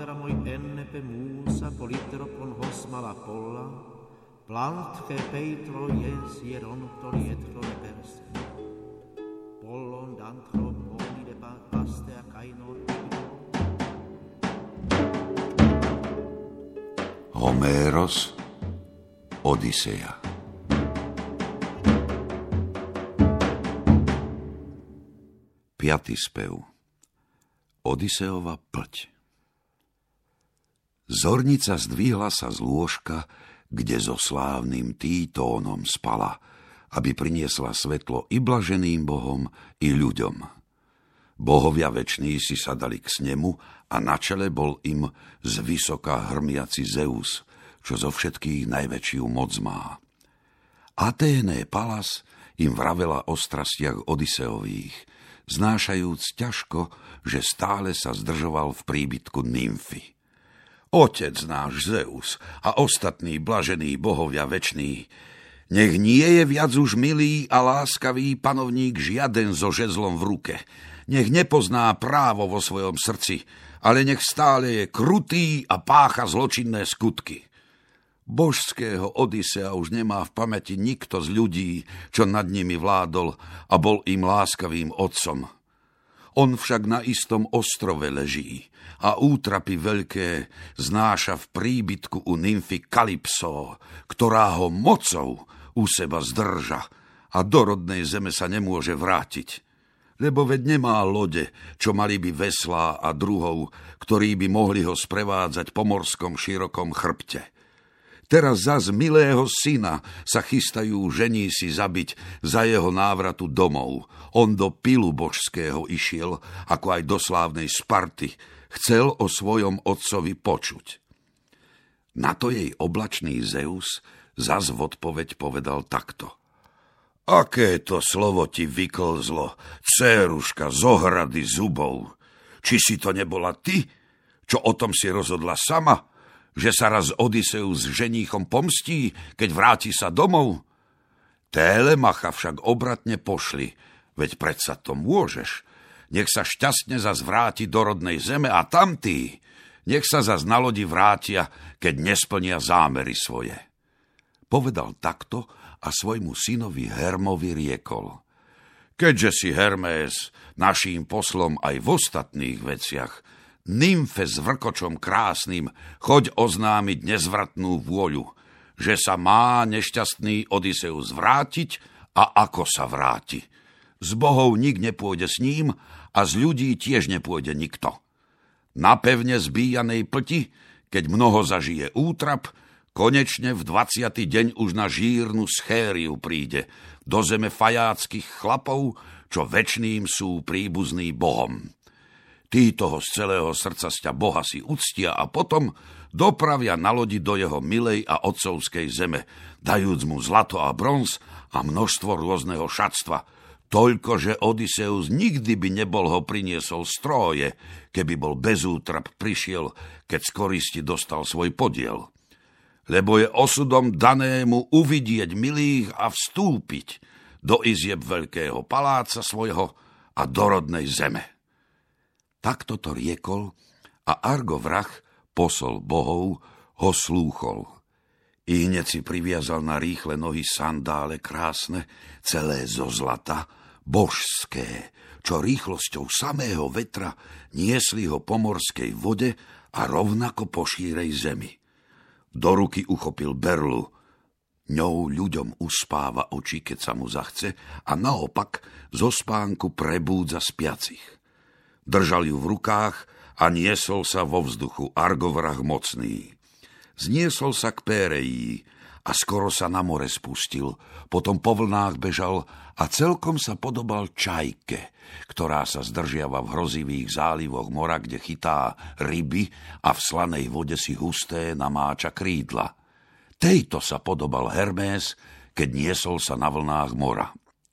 Alera moi enne pe musa politropon hosmala polla, plantke peitro jes hieronto lietro de persen. Pollon dantro poni de pastea kainon. Homéros, Odysea. Piatý spev. Odyseova plť. Zornica zdvihla sa z lôžka, kde so slávnym Títónom spala, aby priniesla svetlo i blaženým bohom, i ľuďom. Bohovia veční si sadali k snemu a na čele bol im zvysoka hrmiaci Zeus, čo zo všetkých najväčšiu moc má. Aténé Palas im vravela o strastiach Odyseových, znášajúc ťažko, že stále sa zdržoval v príbytku nymfy. Otec náš Zeus a ostatní blažení bohovia veční, nech nie je viac už milý a láskavý panovník žiaden so žezlom v ruke, nech nepozná právo vo svojom srdci, ale nech stále je krutý a pácha zločinné skutky. Božského Odysea už nemá v pamäti nikto z ľudí, čo nad nimi vládol a bol im láskavým otcom. On však na istom ostrove leží a útrapy veľké znáša v príbytku u nymfy Kalypso, ktorá ho mocou u seba zdrža a do rodnej zeme sa nemôže vrátiť. Lebo veď nemá lode, čo mali by veslá a druhov, ktorí by mohli ho sprevádzať po morskom širokom chrbte. Teraz zas milého syna sa chystajú ženísi zabiť za jeho návratu domov. On do pilu božského išiel, ako aj do slávnej Sparty, chcel o svojom otcovi počuť. Na to jej oblačný Zeus zas v odpoveď povedal takto. Aké to slovo ti vyklzlo, céruška z ohrady zubov? Či si to nebola ty, čo o tom si rozhodla sama, že sa raz Odyseus s ženíchom pomstí, keď vráti sa domov? Télémacha však obratne pošli, veď predsa to môžeš. Nech sa šťastne zas vráti do rodnej zeme a tamtí, nech sa zas na lodi vrátia, keď nesplnia zámery svoje. Povedal takto a svojmu synovi Hermovi riekol. Keďže si Hermés naším poslom aj v ostatných veciach, nymfe s vrkočom krásnym, choď oznámiť nezvratnú vôľu, že sa má nešťastný Odysseus vrátiť a ako sa vráti. Z bohov nik nepôjde s ním a z ľudí tiež nepôjde nikto. Na pevne zbíjanej plti, keď mnoho zažije útrap, konečne v 20. deň už na žírnu schériu príde, do zeme fajáckých chlapov, čo večným sú príbuzní bohom. Títo ho z celého srdca sťa boha si uctia a potom dopravia na lodi do jeho milej a otcovskej zeme, dajúc mu zlato a bronz a množstvo rôzneho šatstva, toľko, že Odysseus nikdy by nebol ho priniesol stroje, keby bol bez útrap prišiel, keď z koristi dostal svoj podiel. Lebo je osudom danému uvidieť milých a vstúpiť do izieb veľkého paláca svojho a do rodnej zeme. Takto to riekol a Argo vrah, posol bohov, ho slúchol. I hneď si priviazal na rýchle nohy sandále krásne, celé zo zlata, božské, čo rýchlosťou samého vetra niesli ho po morskej vode a rovnako po šírej zemi. Do ruky uchopil berlu, ňou ľuďom uspáva oči, keď sa mu zachce, a naopak zo spánku prebúdza spiacich. Držal ju v rukách a niesol sa vo vzduchu Argovrah mocný. Zniesol sa k Péreji a skoro sa na more spustil, potom po vlnách bežal a celkom sa podobal čajke, ktorá sa zdržiava v hrozivých zálivoch mora, kde chytá ryby a v slanej vode si husté namáča krídla. Tejto sa podobal Hermés, keď niesol sa na vlnách mora.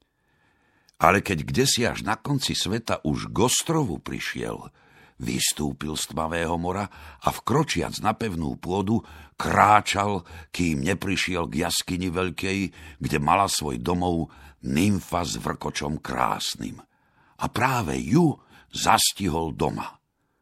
Ale keď kdesi až na konci sveta už k ostrovu prišiel, vystúpil z tmavého mora a vkročiac na pevnú pôdu kráčal, kým neprišiel k jaskyni veľkej, kde mala svoj domov nymfa s vrkočom krásnym. A práve ju zastihol doma.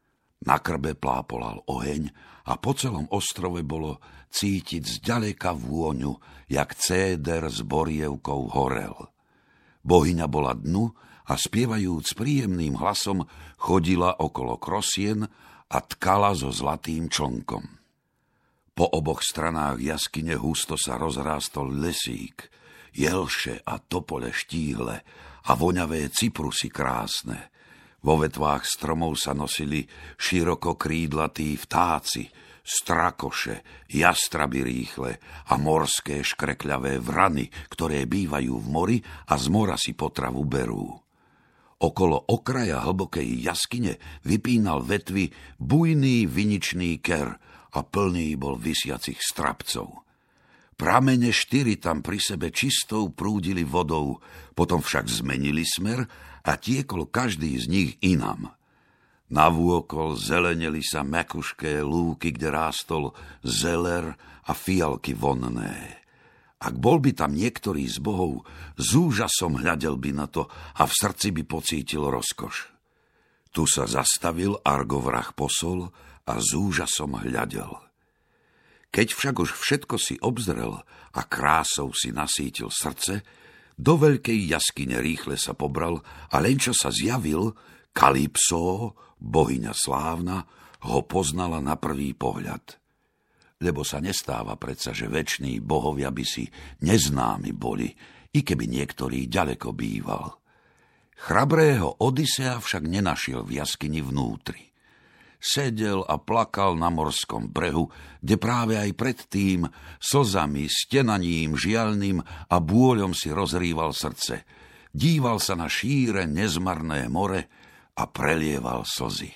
Na krbe plápolal oheň a po celom ostrove bolo cítiť zďaleka vôňu, jak céder s borievkou horel. Bohyňa bola dnu a spievajúc príjemným hlasom chodila okolo krosien a tkala so zlatým člnkom. Po oboch stranách jaskyne husto sa rozrástol lesík, jelše a topole štíhle a voňavé cyprusy krásne. Vo vetvách stromov sa nosili široko krídlatí vtáci, strakoše, jastraby rýchle a morské škrekľavé vrany, ktoré bývajú v mori a z mora si potravu berú. Okolo okraja hlbokej jaskyne vypínal vetvy bujný viničný ker a plný bol visiacich strapcov. Pramene 4 tam pri sebe čistou prúdili vodou, potom však zmenili smer a tiekol každý z nich inam. Navôkol zeleneli sa mäkušké lúky, kde rástol zeler a fialky vonné. Ak bol by tam niektorý z bohov, s úžasom hľadel by na to a v srdci by pocítil rozkoš. Tu sa zastavil Argovrah posol a s úžasom hľadel. Keď však už všetko si obzrel a krásou si nasítil srdce, do veľkej jaskyne rýchle sa pobral a len čo sa zjavil, Kalypso, bohyňa slávna, ho poznala na prvý pohľad. Lebo sa nestáva predsa, že veční bohovia by si neznámi boli, i keby niektorý ďaleko býval. Chrabrého Odysea však nenašiel v jaskyni vnútri. Sedel a plakal na morskom brehu, kde práve aj predtým slzami, stenaním žiaľným a bôľom si rozrýval srdce. Díval sa na šíre nezmarné more a prelieval slzy.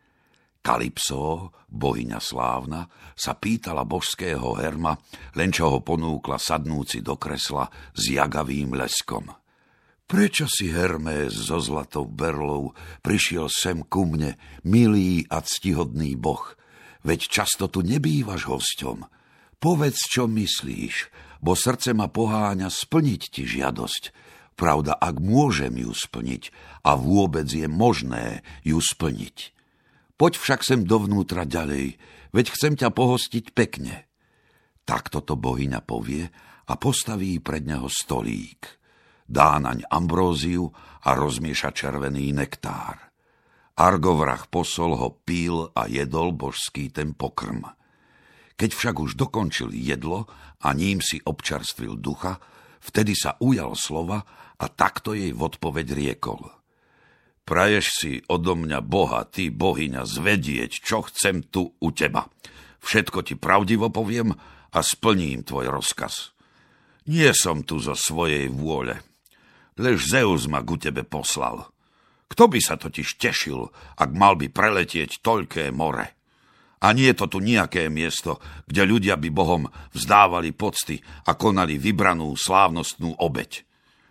Kalypso, bohyňa slávna, sa pýtala božského Herma, len čo ho ponúkla sadnúci do kresla s jagavým leskom. Prečo si, Hermés, so zlatou berlou prišiel sem ku mne, milý a ctihodný boh? Veď často tu nebývaš hosťom. Povedz, čo myslíš, bo srdce ma poháňa splniť ti žiadosť. Pravda, ak môžem ju splniť a vôbec je možné ju splniť. Poď však sem dovnútra ďalej, veď chcem ťa pohostiť pekne. Takto to bohyňa povie a postaví pred neho stolík. Dá naň ambróziu a rozmieša červený nektár. Argovrah posol ho pil a jedol božský ten pokrm. Keď však už dokončil jedlo a ním si občerstvil ducha, vtedy sa ujal slova a takto jej v odpoveď riekol. Praješ si odo mňa Boha, ty bohyňa, zvedieť, čo chcem tu u teba. Všetko ti pravdivo poviem a splním tvoj rozkaz. Nie som tu zo svojej vôle. Lež Zeus ma ku tebe poslal. Kto by sa totiž tešil, ak mal by preletieť toľké more? A nie je to tu nejaké miesto, kde ľudia by bohom vzdávali pocty a konali vybranú slávnostnú obeť.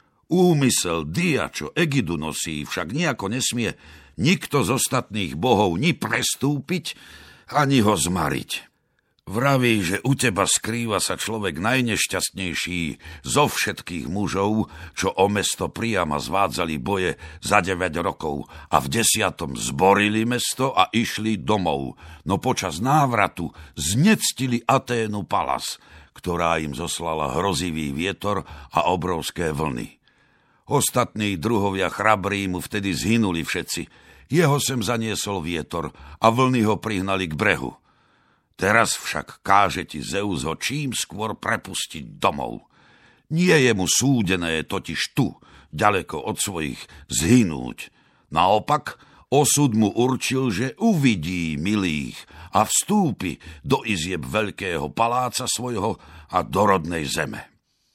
Úmysel Dia, čo Egidu nosí, však nejako nesmie nikto z ostatných bohov ni prestúpiť, ani ho zmariť. Vraví, že u teba skrýva sa človek najnešťastnejší zo všetkých mužov, čo o mesto Priama zvádzali boje za 9 rokov a v 10. zborili mesto a išli domov, no počas návratu znectili Aténu Palas, ktorá im zoslala hrozivý vietor a obrovské vlny. Ostatní druhovia chrabrí mu vtedy zhynuli všetci, jeho sem zaniesol vietor a vlny ho prihnali k brehu. Teraz však káže ti Zeus ho čím skôr prepustiť domov. Nie je mu súdené totiž tu, ďaleko od svojich, zhynúť. Naopak, osud mu určil, že uvidí milých a vstúpi do izieb veľkého paláca svojho a do rodnej zeme.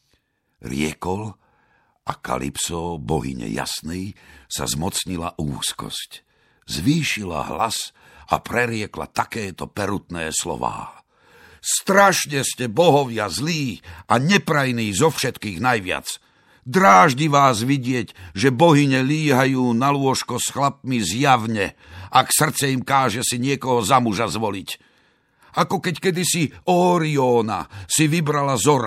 Riekol a Kalypso, bohyne jasnej, sa zmocnila úzkosť. Zvýšila hlas a preriekla takéto perutné slová. Strašne ste bohovia zlí a neprajní zo všetkých najviac. Dráždi vás vidieť, že bohyne líhajú na lôžko s chlapmi zjavne, ak srdce im káže si niekoho za muža zvoliť. Ako keď kedysi Orióna si vybrala Zora,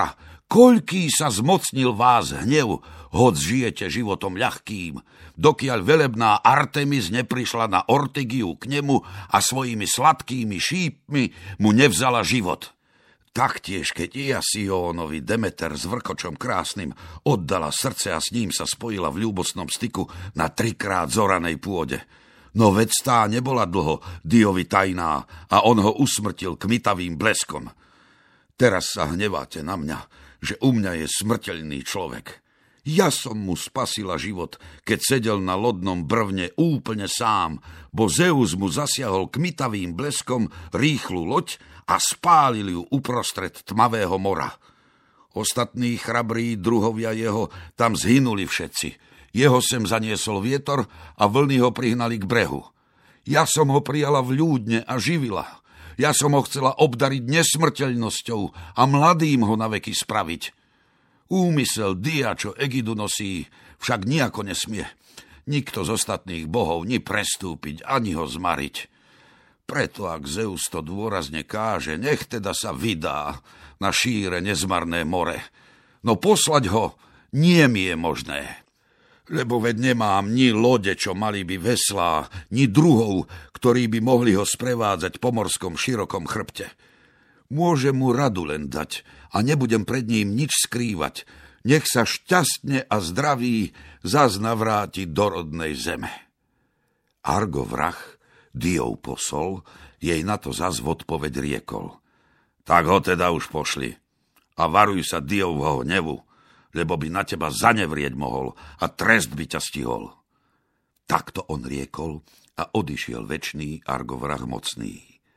Koľký sa zmocnil vás hnev, hoď žijete životom ľahkým, dokiaľ velebná Artemis neprišla na Ortygiu k nemu a svojimi sladkými šípmi mu nevzala život. Taktiež, keď Iasionovi Demeter s vrkočom krásnym oddala srdce a s ním sa spojila v ľúbosnom styku na 3-krát zoranej pôde. No veď tá nebola dlho Diovi tajná a on ho usmrtil kmitavým bleskom. Teraz sa hneváte na mňa, že u mňa je smrteľný človek. Ja som mu spasila život, keď sedel na lodnom brvne úplne sám, bo Zeus mu zasiahol kmitavým bleskom rýchlu loď a spálil ju uprostred tmavého mora. Ostatní chrabrí druhovia jeho tam zhynuli všetci. Jeho sem zaniesol vietor a vlny ho prihnali k brehu. Ja som ho prijala vľúdne a živila. Ja som ho chcela obdariť nesmrteľnosťou a mladým ho naveky spraviť. Úmysel Dia, čo Egidu nosí, však nijako nesmie. Nikto z ostatných bohov ni prestúpiť, ani ho zmariť. Preto, ak Zeus to dôrazne káže, nech teda sa vydá na šíre nezmarné more. No poslať ho nie mi je možné. Lebo veď nemám ni lode, čo mali by veslá, ni druhov, ktorí by mohli ho sprevádzať po morskom širokom chrbte. Môžem mu radu len dať a nebudem pred ním nič skrývať. Nech sa šťastne a zdraví zas navráti do rodnej zeme. Argo vrah, Diov posol, jej na to zas v odpoveď riekol. Tak ho teda už pošli a varuj sa Diovho hnevu, lebo by na teba zanevrieť mohol a trest by ťa stihol. Takto on riekol a odišiel večný Argovrah mocný.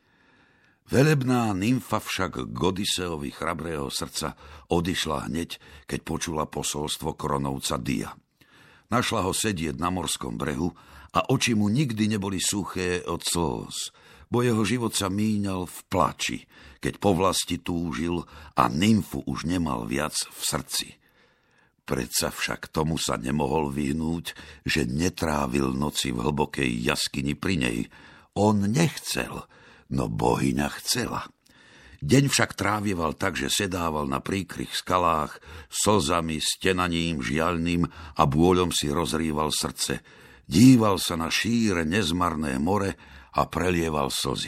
Velebná nymfa však k Odiseovi chrabrého srdca odišla hneď, keď počula posolstvo Kronovca Dia. Našla ho sedieť na morskom brehu a oči mu nikdy neboli suché od slz, bo jeho život sa míňal v plači, keď po vlasti túžil a nymfu už nemal viac v srdci. Predsa však tomu sa nemohol vyhnúť, že netrávil noci v hlbokej jaskyni pri nej. On nechcel, no bohyňa chcela. Deň však trávieval tak, že sedával na príkrých skalách, slzami, stenaním žiaľným a bôľom si rozrýval srdce. Díval sa na šíre nezmarné more a prelieval slzy.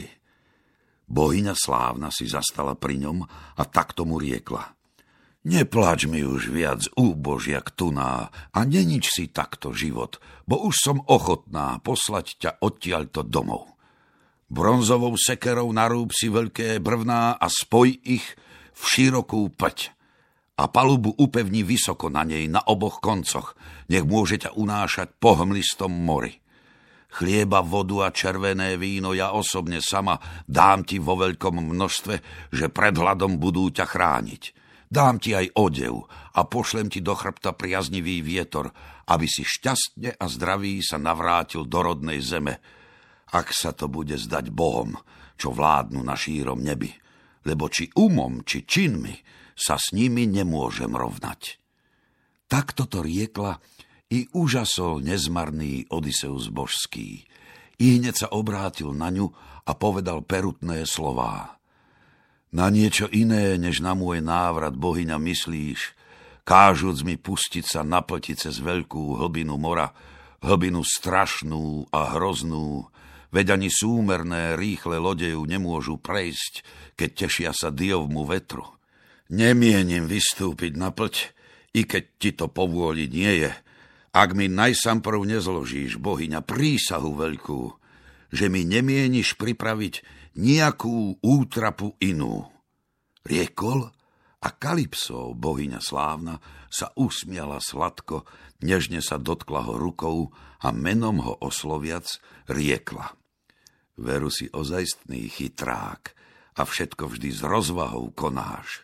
Bohyňa slávna si zastala pri ňom a tak tomu riekla. Nepláč mi už viac, úbožiak tuná, a nenič si takto život, bo už som ochotná poslať ťa odtiaľto domov. Bronzovou sekerou narúb si veľké brvná a spoj ich v širokú päť. A palubu upevni vysoko na nej, na oboch koncoch, nech môže ťa unášať po hmlistom mori. Chlieba, vodu a červené víno ja osobne sama dám ti vo veľkom množstve, že pred hladom budú ťa chrániť. Dám ti aj odev a pošlem ti do chrbta priaznivý vietor, aby si šťastne a zdravý sa navrátil do rodnej zeme, ak sa to bude zdať Bohom, čo vládnu na šírom nebi, lebo či umom, či činmi sa s nimi nemôžem rovnať. Takto to riekla i úžasol nezmarný Odiseus božský. I hneď sa obrátil na ňu a povedal perutné slová. Na niečo iné, než na môj návrat, bohyňa, myslíš, kážuc mi pustiť sa na plti cez veľkú hlbinu mora, hlbinu strašnú a hroznú, veď ani súmerné rýchle lode ju nemôžu prejsť, keď tešia sa Diovmu vetru. Nemienim vystúpiť na plť, i keď ti to povôli nie je, ak mi najsamprv nezložíš, bohyňa, prísahu veľkú, že mi nemieniš pripraviť nejakú útrapu inú. Riekol a Kalypso, bohyňa slávna, sa usmiala sladko, nežne sa dotkla ho rukou a menom ho osloviac riekla. Veru si ozajstný chytrák a všetko vždy s rozvahou konáš.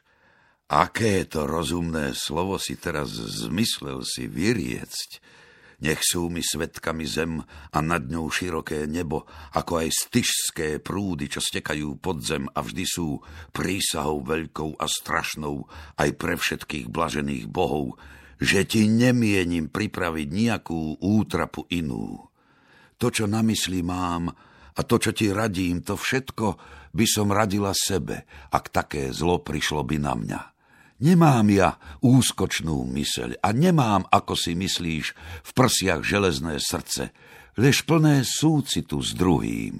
Aké to rozumné slovo si teraz zmyslel si vyriecť. Nech sú mi svetkami zem a nad ňou široké nebo, ako aj styžské prúdy, čo stekajú pod zem a vždy sú prísahou veľkou a strašnou aj pre všetkých blažených bohov, že ti nemienim pripraviť nejakú útrapu inú. To, čo na mysli mám, a to, čo ti radím, to všetko by som radila sebe, ak také zlo prišlo by na mňa. Nemám ja úskočnú myseľ a nemám, ako si myslíš, v prsiach železné srdce, lež plné súcitu s druhým.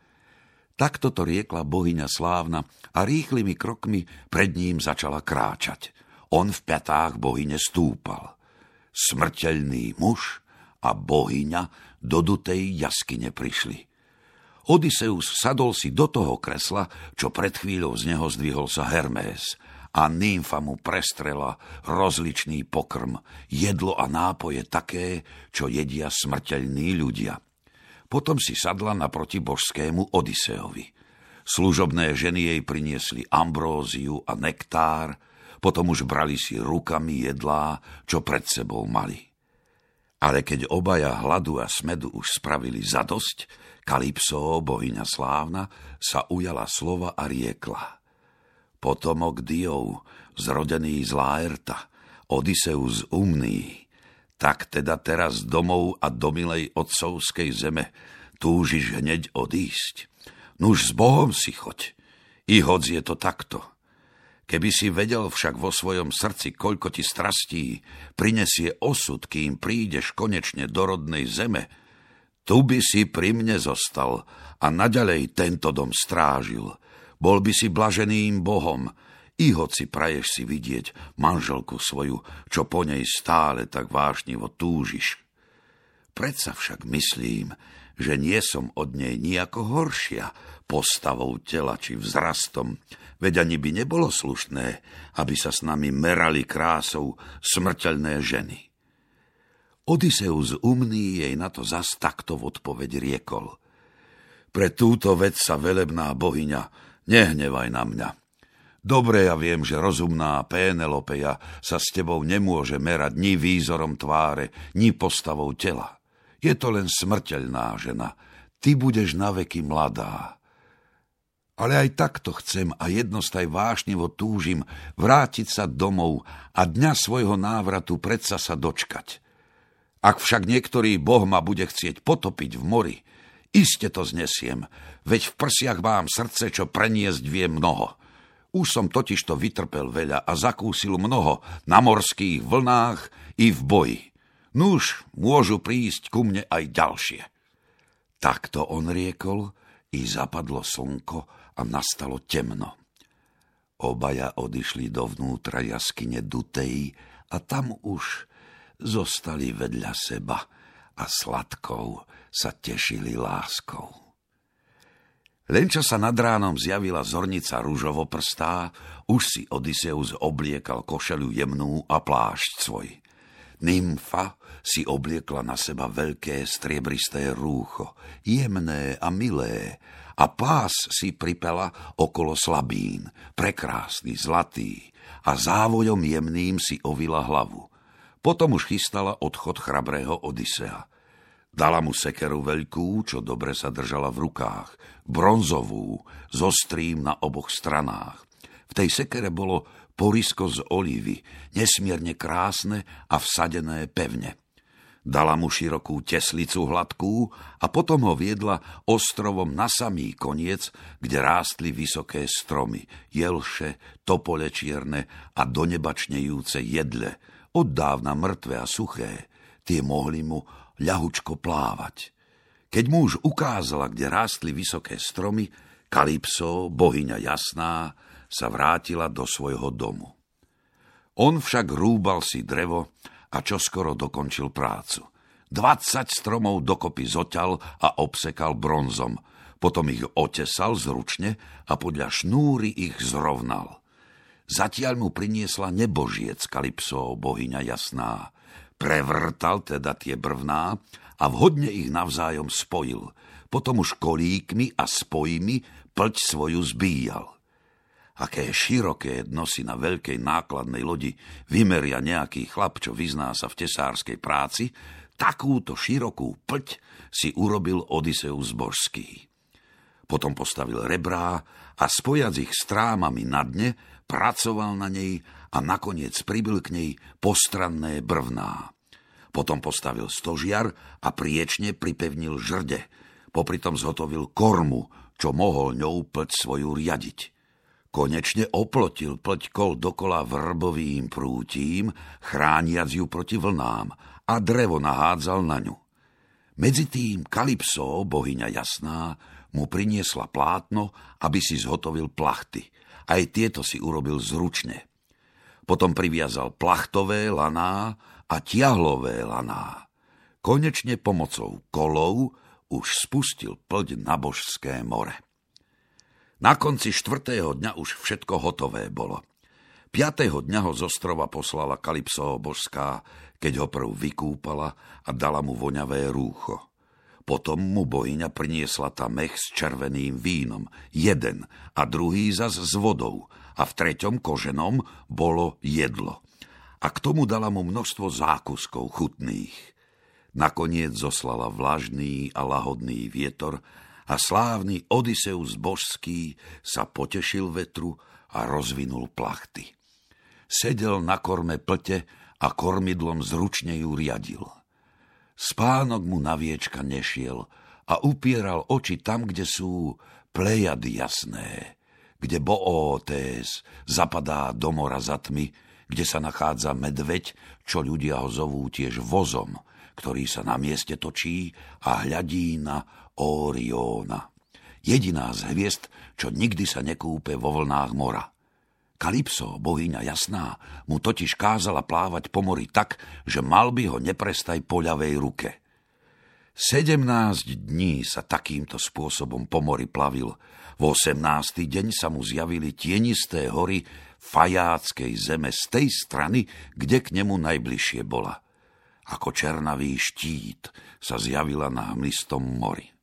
Takto to riekla bohyňa slávna a rýchlymi krokmi pred ním začala kráčať. On v pätách bohyne stúpal. Smrteľný muž a bohyňa do dutej jaskyne prišli. Odysseus sadol si do toho kresla, čo pred chvíľou z neho zdvihol sa Hermés, a nymfa mu prestrela rozličný pokrm, jedlo a nápoje také, čo jedia smrteľní ľudia. Potom si sadla naproti božskému Odysseovi. Služobné ženy jej priniesli ambróziu a nektár, potom už brali si rukami jedlá, čo pred sebou mali. Ale keď obaja hladu a smedu už spravili zadosť, Kalypso, bohyňa slávna, sa ujala slova a riekla: Potomok Diov, zrodený z Laerta, Odysseus umný, tak teda teraz domov a do milej otcovskej zeme túžiš hneď odísť. Nuž s Bohom si choď, i hoc je to takto. Keby si vedel však vo svojom srdci, koľko ti strastí prinesie osud, kým prídeš konečne do rodnej zeme, tu by si pri mne zostal a naďalej tento dom strážil. Bol by si blaženým Bohom, i hoci praješ si vidieť manželku svoju, čo po nej stále tak vášnivo túžiš. Predsa však myslím, že nie som od nej nijako horšia postavou tela či vzrastom, veď ani by nebolo slušné, aby sa s nami merali krásou smrteľné ženy. Odysseus umný jej na to zas takto v odpoveď riekol: Pre túto vec sa velebná bohyňa, nehnevaj na mňa. Dobre ja viem, že rozumná Pénelopeja sa s tebou nemôže merať ni výzorom tváre, ni postavou tela. Je to len smrteľná žena, ty budeš naveky mladá. Ale aj takto chcem a jednostaj vášnivo túžim vrátiť sa domov a dňa svojho návratu predsa sa dočkať. Ak však niektorý boh ma bude chcieť potopiť v mori, iste to znesiem, veď v prsiach mám srdce, čo preniesť vie mnoho. Už som totižto vytrpel veľa a zakúsil mnoho na morských vlnách i v boji. Nuž, môžu prísť ku mne aj ďalšie. Takto on riekol, i zapadlo slnko a nastalo temno. Obaja odišli dovnútra jaskyne dutej a tam už zostali vedľa seba a sladkou sa tešili láskou. Len čo sa nad ránom zjavila zornica ružovoprstá, už si Odysseus obliekal košeľu jemnú a plášť svoj. Nymfa si obliekla na seba veľké striebristé rúcho, jemné a milé, a pás si pripela okolo slabín, prekrásny, zlatý, a závojom jemným si ovila hlavu. Potom už chystala odchod chrabrého Odysea. Dala mu sekeru veľkú, čo dobre sa držala v rukách, bronzovú, s ostrým na oboch stranách. V tej sekere bolo porisko z olívy, nesmierne krásne a vsadené pevne. Dala mu širokú teslicu hladkú a potom ho viedla ostrovom na samý koniec, kde rástli vysoké stromy, jelše, topole čierne a do neba čnejúce jedle, oddávna mŕtve a suché, tie mohli mu ľahučko plávať. Keď mu už ukázala, kde rástli vysoké stromy, Kalypso, bohyňa jasná, sa vrátila do svojho domu. On však rúbal si drevo a čoskoro dokončil prácu. 20 stromov dokopy zoťal a obsekal bronzom, potom ich otesal zručne a podľa šnúry ich zrovnal. Zatiaľ mu priniesla nebožiec Kalypso, bohyňa jasná. Prevrtal teda tie brvná a vhodne ich navzájom spojil. Potom už kolíkmi a spojmi plť svoju zbíjal. Aké široké dno si na veľkej nákladnej lodi vymeria nejaký chlap, čo vyzná sa v tesárskej práci, takúto širokú plť si urobil Odysseus božský. Potom postavil rebrá a spojac ich strámami na dne, pracoval na nej a nakoniec pribil k nej postranné brvná. Potom postavil stožiar a priečne pripevnil žrde. Popritom zhotovil kormu, čo mohol ňou plť svoju riadiť. Konečne oplotil pleť kol dokola vrbovým prútím, chrániac ju proti vlnám, a drevo nahádzal na ňu. Medzitým Kalypso, bohyňa jasná, mu priniesla plátno, aby si zhotovil plachty. Aj tieto si urobil zručne. Potom priviazal plachtové laná a tiahlové laná. Konečne pomocou kolov už spustil plť na Božské more. Na konci 4. dňa už všetko hotové bolo. 5. dňa ho z ostrova poslala Kalypso božská, keď ho prv vykúpala a dala mu voňavé rúcho. Potom mu bohyňa priniesla tá mech s červeným vínom, jeden a druhý zas s vodou, a v 3. koženom bolo jedlo. A k tomu dala mu množstvo zákuskov chutných. Nakoniec zoslala vlažný a lahodný vietor a slávny Odysseus božský sa potešil vetru a rozvinul plachty. Sedel na korme plte a kormidlom zručne ju riadil. Spánok mu na viečka nešiel a upieral oči tam, kde sú Plejady jasné, kde Boótés zapadá do mora za tmy, kde sa nachádza medveď, čo ľudia ho zovú tiež vozom, ktorý sa na mieste točí a hľadí na Órióna. Jediná z hviezd, čo nikdy sa nekúpe vo vlnách mora. Kalypso, bohyňa jasná, mu totiž kázala plávať po mori tak, že mal by ho neprestaj po ľavej ruke. 17 dní sa takýmto spôsobom po mori plavil. V 18. deň sa mu zjavili tienisté hory Fajáckej zeme z tej strany, kde k nemu najbližšie bola. Ako černavý štít sa zjavila na hmlistom mori.